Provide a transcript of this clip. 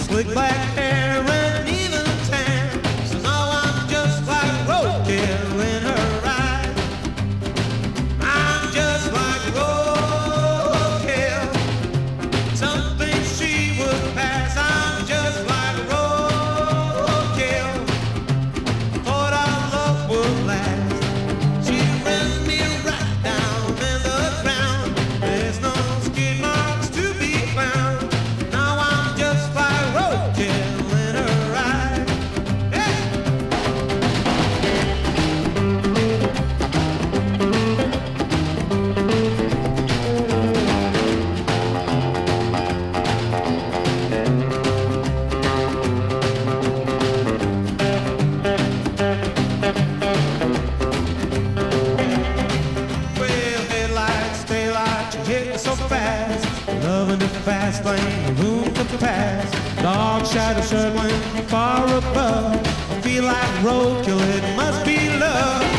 Slick black hair and even tan. So now I'm just like roadkill in her ride. I'm just like roadkill. Something she would pass. I'm just like roadkill. Thought our love would last. She ran me right down in the ground. There's no skid marks to be found. Now I'm just like roadkill in her ride. Hey! Well, headlights, taillights, you hit me so fast. Loving the fast lane, the room to pass. Dark shadow circling far above. I feel like roadkill, it must be love.